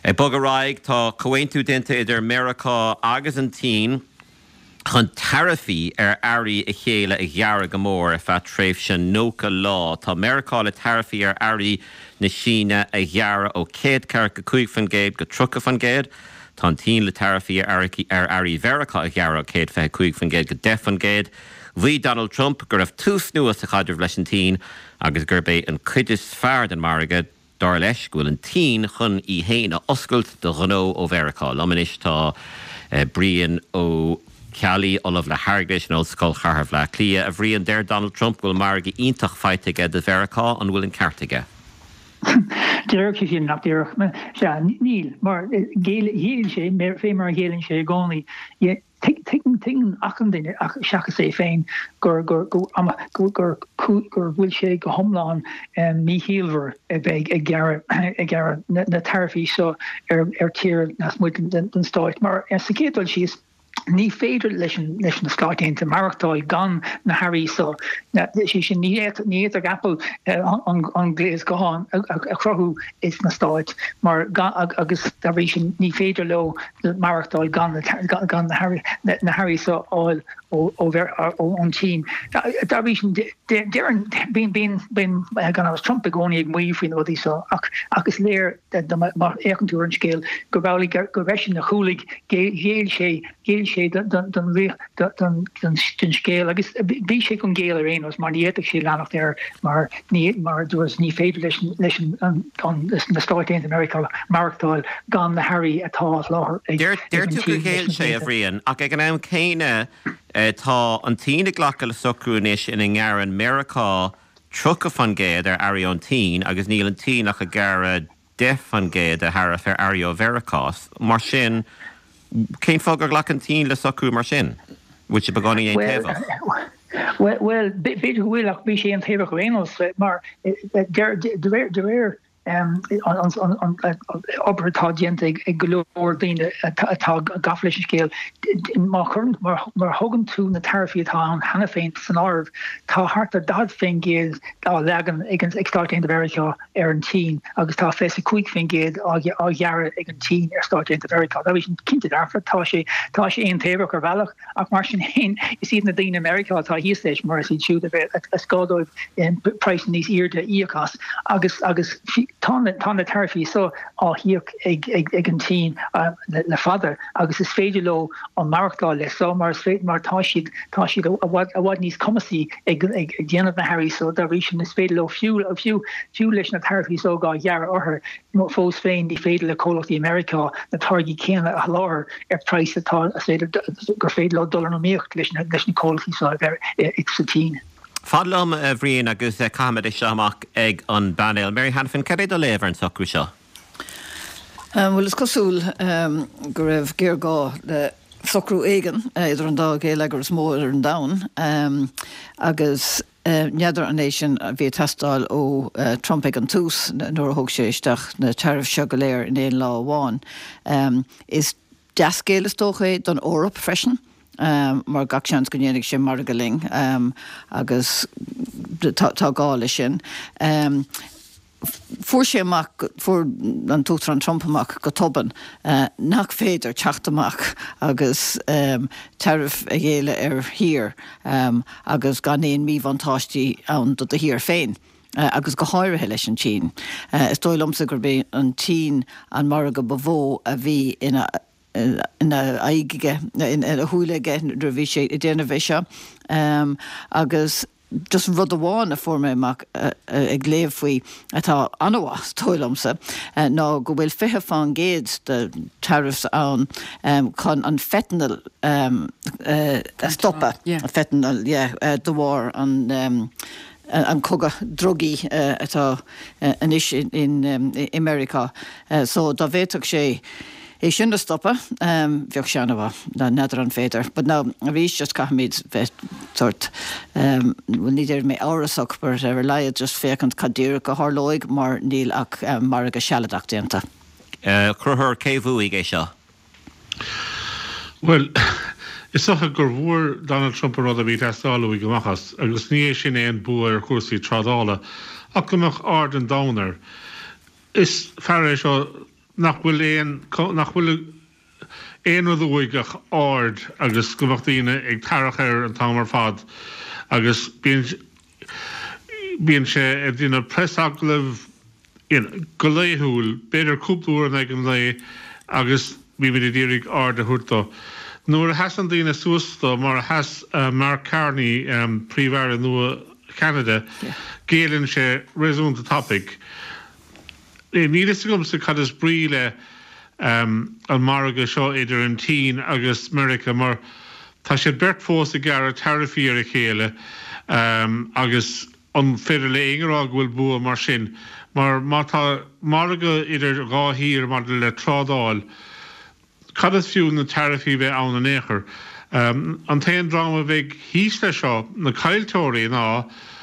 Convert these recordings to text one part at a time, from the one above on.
Bogaraig tá cohaintú dinta idir America agus an tín chun tarifaí airí a chéile a ghearra go mór a feadh tréimh sin nóca lá. Tá America le tarifaí airí na Síne a ghearra ó 145 fan géad go 30 fan géad. Tá an tín le tarifaí airí Verica a ghearra ó 145 fan géad go 10 fan géad. Bhí Donald Trump gur raibh tús nuas a chaidir leis an tín agus gur bé an cuidir fearr den margad dar leis gohfuil an tín chun í héana oscailt do Renault ó Verica. Lamanis tá Brian ó Cealaí Olaf le Hargis an Ollscoil Chartha le Clia a bhríon der Donald Trump bhfuil marga ítach feitiige de Verica an bhfuil an ceartaige. Dirk is nach Dirk. Ja, Neil, maar heel sé, veel maar heel sé goni. Je ting akken dinge shakke sé fein gur wil sé go homlaan mi hielver ag gar na tarfi so tier nas moet den stoit. Maar se ketel she is ní féidir leis na Scotland marachtáil gan na Harry so si sin ní a gapel an gléas goáin a crothú is na stáit mar agus darí sin ní féidir lo marachtáil gan na Harry so áil ó an tín. Darí sin ben gan as Trump goni ag muí fin odí so agus léir mar écanú an scéil go bhí go bhesin na chúlig géil sé den scéil agus bí sé gon géal rénos mar níach sé leannach there mar dúas ní féidir leis na Stáit America marachtáil gan na Harry atá láthir. Déir tú go géal sé a bhríon ach ag an am céine tá an tína ghlacha le socrúnis in ngearran America trucha fan géad airí an tín agus níl an tín ach a gara 10 fan géad a Harra fer airí ó Veracás mar sin cén fág ar ghlach an tín le socrú mar sin which begáí éon taobh. Well, beidir bhfuil ach bí sé an taobh rénos mar de réir obertá diente ag golóir daoine atá gafleis scéal mar thugann tú na tarfií atá an hena féin san árbh tá hart a dad féin géad á legan ag Stáit America ar an tín agus tá fés a cuaig féin géad á ghearra ag an tín ar Stáit America. Tá bhís an cinnte darfa tá sé aon taobh ar bhealach ach mar sin hain is iad na daoine America tá híosteis mar is siú a scádóibh price níos irde íochas agus tá na tarfií so á hiíoch ag an tín le fada agus is féidir lo an marachtáil le so mar sfeit mar tá siad a bhd níos cumasí ag déanamh na Harry so dar rí sin is féidir lo fiú leis na tarfií so gá dhearra orthair nó fós féin dí féidir le cólachtí America na targaí céanna a láthir ar price atá gur féidir le dollar nó míocht leis na cólachtí so ag sa tín. Fadlam a bhríon agus cáimid is seamach ag an banéil. Mary Hanfin, céad a léibhar an socrú seo? Well, is cosúil go raibh géir gá le socrú éigen idir an dá géile agus mór an dain agus neadar an éisisin a bhí testáil ó Trump ag an tús nuair a thug sé isteach na tariff seo go léir in éon lá amháin. Is deascéile tócha don órap freisin. Mar gach seans go dhéananig sé margaling agus tá gála sin. Fuair sé amach fuair an tútar an Trump amach go toban nach féidir teacht amach agus tariff a dhéile ar hir agus gan éon míhhantáistí ann do a hir féin. Agus go háirithe leis an tín. Is dóilomsa gur bé an tín an marga bhó a bhí ina aigige in a thuúlaige bhí sé i déanamh seo agus just rud amháin a forma amach ag léamh faoi atá anmhas tóilmsa ná go bhfuil fithe fan géad de tariffs an chun an fentanyl stoppa fentanyl do bhar an cogad drogaí atá anis in America so dá bhéiteach sé é sin a stoppa bheoh seanamh na neidir an féidir, but ná a bhís just caithmid bheith sort bhfuil níidir mé árasach bar ar leiad just fécant cadíra go tharlóig mar níl ach mar go sealadach déanta. Cruthir céhúigh é seo? Well, is socha gur bhfuair Donald Trump an rud a bhí testálaí gomachchas agus ní é sin éon bua ar cuasaí trádála ach gomach ard an downer. Is fear é seo nach bhfuil éon ó bhuiigech ard agus gomachtaíine ag tarach ar an tamar fad agus bíonn sé dtína presaglah go léthúil beidir cúpúir ag an lé agus bhí mé ddírig ard a thuirtá. Nuair a heas an daoine suasasta mar heas Mark Carney príomhhar nua Canada géann sé réúnta topic. Ní is gom sa cad is bríle an marga seo idir an tí agus America mar tá sé bert fós a gar a tarifií ar a chéile agus an féidir le ingarrá bhfuil bua mar sin. Mar tá marga idir gáhír mar le trádáil. Cad is fiú na tarifií bheith ann an éair. An taon drama bheith híos le seo na cailtóirí ná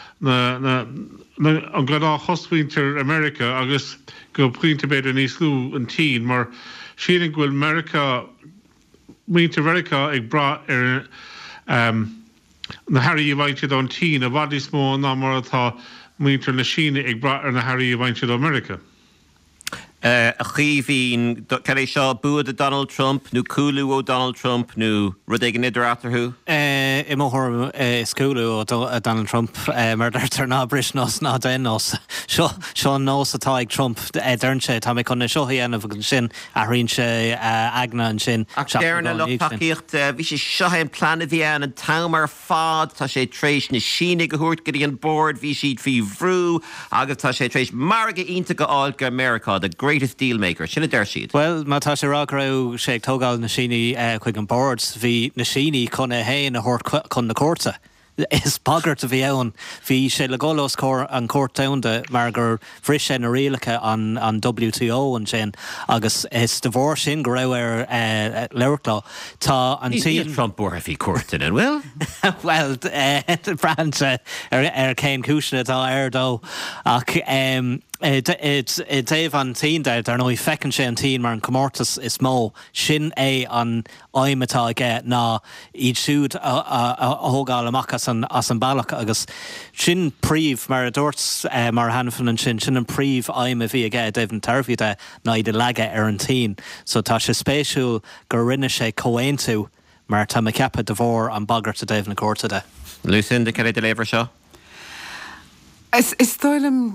an gladá chosfuintear America agus go puinte beidir níos lú an tí mar sían ghfuil America muinte America ag bra ar na Harry bhainte don tí a bhd is mó ná mar atá muintear na Síne ag bra ar na Harry bhainte do America. A chihín ceéis seo buad a Donald Trump nó coolú ó Donald Trump nó rud ag an idir atarthú? I mthir scúlú ó Donald Trump mar tar ná bris nás ná den nás. Seo nós atá ag Trump dern sé tá mé chuna seo dhéanamh an sin a rionn sé agna an sin. Ach déirna lepaíocht bhí sé seo an plana bhíon an tamar fád tá sé trééis na Síne go thuirt go dtí an board bhí siad fhí bhrú agus tá sé trééis marga ionta go áil go America the greatest deal maker. Sinna der siad? Well, má tá sé rágrú sé tógáil na Síne chuig an boards hí na Síne chuna héin a thuirt chun na córta. Is bagart a bhí ann hí sé le golos an córtaunda mar gur bhris sé na rialacha an WTO an sin agus is de bhór sin go raibh ar leirlá tá an tí Trump bor a bhí córtain an bhfuil? Well, brand ar céin cúisina tá airdó ach Dave an tí ar nó fecinn sé an tí mar an comórtas is mó sin é an aimetá ige ná iad siúd a thógáil amach as an bailach agus sin príomh mar a dúirt mar hanfan an sin an príomh aim a bhí aige Dave an tarfiide ná iad leige ar an tí. So tá sé spéisiúil gur rinne sé comhaintú mar tá ceappa de bhór an bagart a Dave na córta de. Lucinda cead de léibhar seo? Is stoilm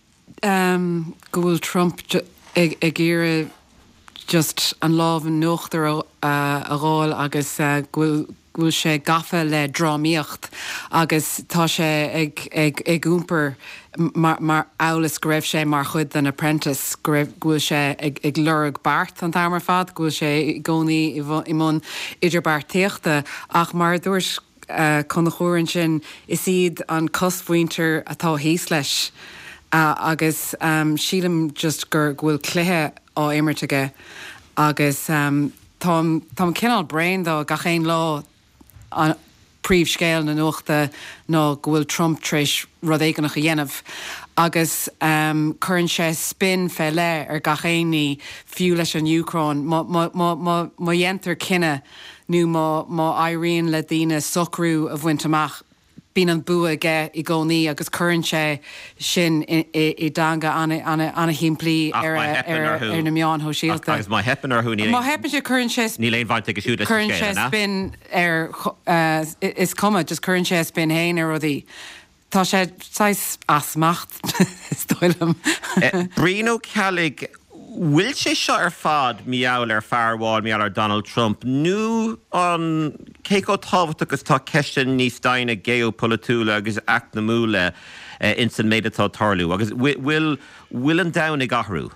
gohfuil Trump ag ggéire just an lámh an nuachtar a gháil agus gohfuil sé gafa le drámíocht agus tá sé ag úmper mar álas go raibh sé mar chud an apprentice gohfuil sé ag lurg bart an tamar fad gohfuil sé gcónaí i món idirbáirtíochta ach mar dúirs chun na chóirann sin is iad an cosfuinter atá híos leis agus sílam just gur bhfuil cluthe á imimeirteige agus tá cinál brain dó gachéin lá an príomhscéal na nuachta ná bhfuil Trump tréis rud éigeannach a dhéanamh agus chuann sé spin fé le ar gachéinaí fiú leis an Ucrán má dhéantar cinenne nó má éiríonn le daoine socrú a bhaint amach bín an bua ge I gcónaí agus chuann sé sin I danga anna himplí ar na meán ho síalta. Agus má hepan ar thuúní. Má hepan sé chuann sé ní léon bhainte go siúda chuann sé spin ar is cuma just chuann sé spin héin ar rudaí. Tá sé sais asmacht stoilm. Brino Callig bhfuil sé seo ar fad miall ar fearháil miall ar Donald Trump nó an céó tábhata agus tá ceistin níos daine geopolitúla agus act na múla in san méidirtá tarlú agus bhfuil an dam ag athrú?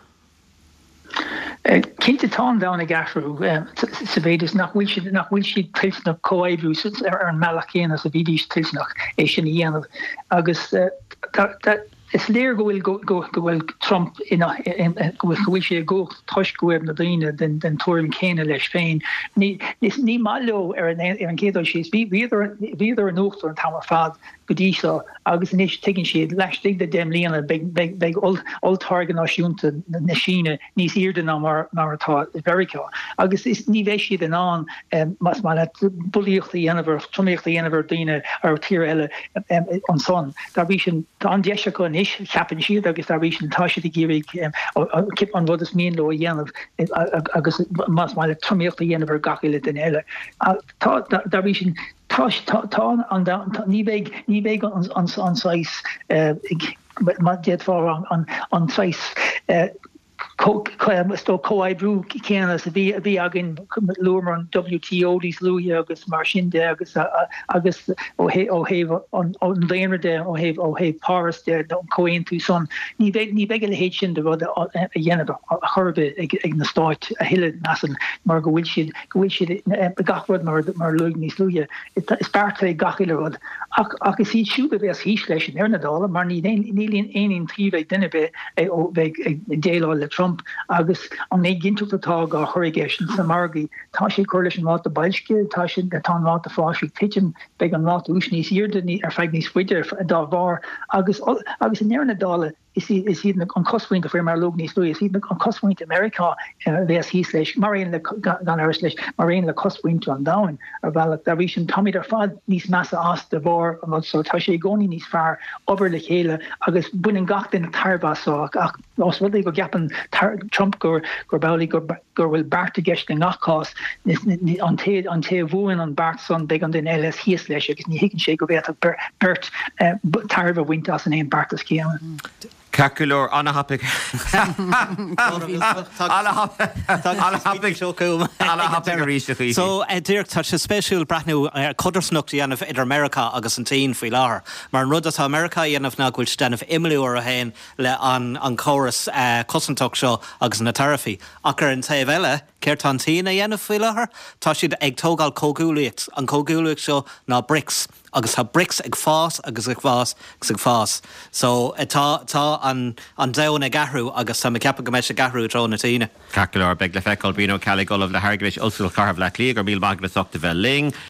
Cinnte tá dam ag athrú sa bhéidir nach bhfuil siad tilsnach comhaidhú ar an meachchéana sa bhídís tilsnach é sin dhéanamh agus is léir go bhfuil Trump bhfuil sé go tuisgóibh na daine den tuairim céine leis féin. Ní máileo ar an céadú síos bhíidir an nuachtar an tamar fad go díosá agus inis tuigeann siad leistigh de déim líana beag oltáirge náisiúnta na Síne níos irde ná mar atá America. Agus is ní bheith siad an mas má le bulíochta dhéanamhar, tromíochta dhéanamhar daine ar tír eile an son. Tá bhí sin an deise go inis chiapan siad agus a rééis tá de gérig kip an wat is mén lo dhéanamh agus mas meile troméocht a dhéanamh gaile den eile. Tá rééis tá an ní beh an sais fá an sais sto coibrú céanna a bhí agin luúmar an WTO dís luúi agus mar sin de agus ó héh an léanre de ó héh Paris de an coin tú son ní be le héit sin de rud a dhéanamh a churbe ag na stáit a hiile nasan mar gohfuil siad gachrod mar luúg níos luúie is beartla gachiile rud ach is siad siúbe bheits hís leis an arnadála mar nílíon aon tríbheith duine be déile le Trump agus an é ginútatá a chorigéisisin sa margaí tá sé chuirlis an lá a bailsce tá sin tá lá a fáisiú tiitim be an lá ús níos irde ar feig níos fuidir dá bhar agus in nearnadála is iad an cosfuint a fé mar log níos lu is iad an cosfuint America bheits hís leis mar le gan airs leis mar réon le cosfuint an dain ar bhealach a rí sin tamid ar fad níos measa as de bhar an so tá sé gcóí níos fearr obair le chéile agus buin an gach den tarbá ach os bhfuil go gapan Trump gur bailí gur bhfuil barta geist den gachás an té bhúin an bart son be an den LS híos leis agus ní higann sé go bhéit burt tarbh winter as an éon bartas céan. Caculor anahapig. So Dirk tá sé spéisiúil brathnú codarsnocht dhéanamh idir America agus an tíon faoi láthair. Mar an rud atá America dhéanamh ná bhfuil denmh imliúir a hain le an choras cosintach seo agus na tarifií. Ach ar an taobh eile céir tá tína dhéanamh faoi láthair, tá siad ag tógáil cógúlaíocht an cógúlaíocht seo ná BRICS. Agus ha BRICS ag fás agus ag fás. So tá an daon a gahrú agus sam cepa go meis a gahrú tro na tíine. Cacular beg le feáil bíno ceigh le hargréis osúil carh le lí gur míl magna soachta bheith ling.